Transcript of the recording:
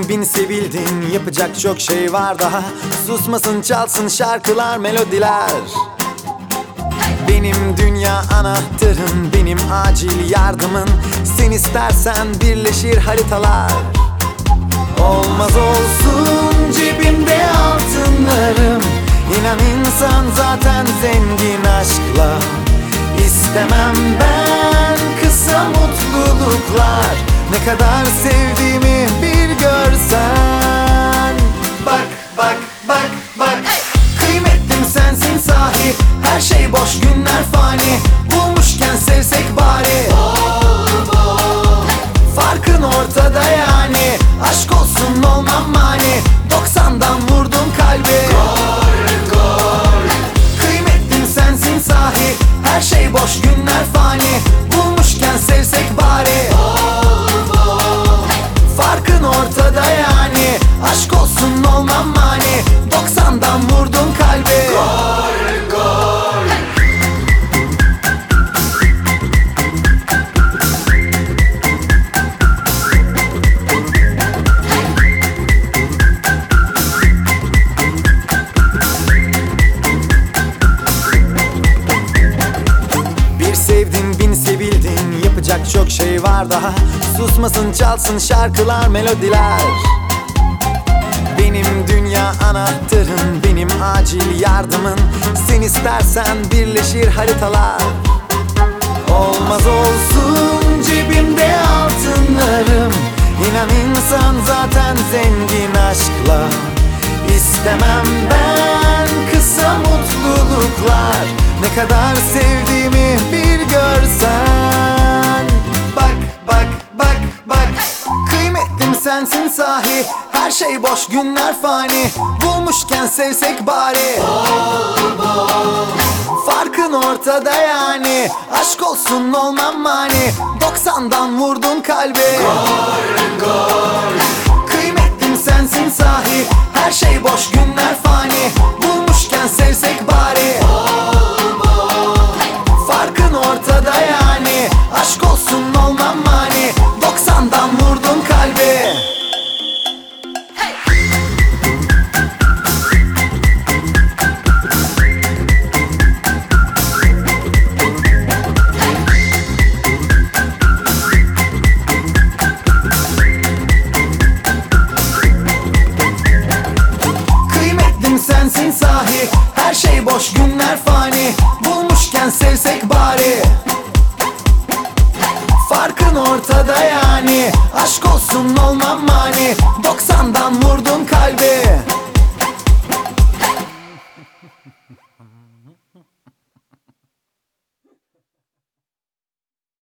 sevdin bin sevildin, yapacak çok şey var daha. Susmasın çalsın şarkılar melodiler. Benim dünya anahtarım, benim acil yardımın. Sen istersen birleşir haritalar. Olmaz olsun cebimde altınlarım. İnan insan zaten zengin aşkla. İstemem ben kısa mutluluklar. Ne kadar sevdiğimi bir görsen. Bak bak bak bak, kıymetlim sensin sahi. Her şey boş, günler fani. Bulmuşken sevsek bari. Farkın ortada yani. Aşk olsun olmam mani. 90'dan vurdum kalbi. Kıymetlim sensin sahi. Her şey boş, günler fani. Bulmuşken sevsek bari. Farkın ortada yani. Aşk olsun olmam mani. 90'dan vurdum kalbi. Sevdin bin sevildin, yapacak çok şey var daha. Susmasın çalsın şarkılar melodiler. Benim dünya anahtarım, benim acil yardımın. Sen istersen birleşir haritalar. Olmaz olsun cebimde altınlarım. İnan insan zaten zengin aşkla. İstemem ben kısa mutluluklar. Ne kadar sevdiğimi bir görsen. Bak bak bak bak, kıymetlim sensin sahi. Her şey boş, günler fani. Bulmuşken sevsek bari. Farkın ortada yani. Aşk olsun olmam mani. 90'dan vurdun kalbi. Kıymetlim sensin sahi. Her şey boş, günler fani. Bulmuşken sevsek bari. Farkın ortada yani. Aşk olsun olmam mani. 90'dan vurdun kalbi. Kıymetlim sensin sahi. Her şey boş, günler fani. Bulmuşken sevsek bari. Farkın ortada yani. Aşk olsun olmam mani. 90'dan vurdun kalbi.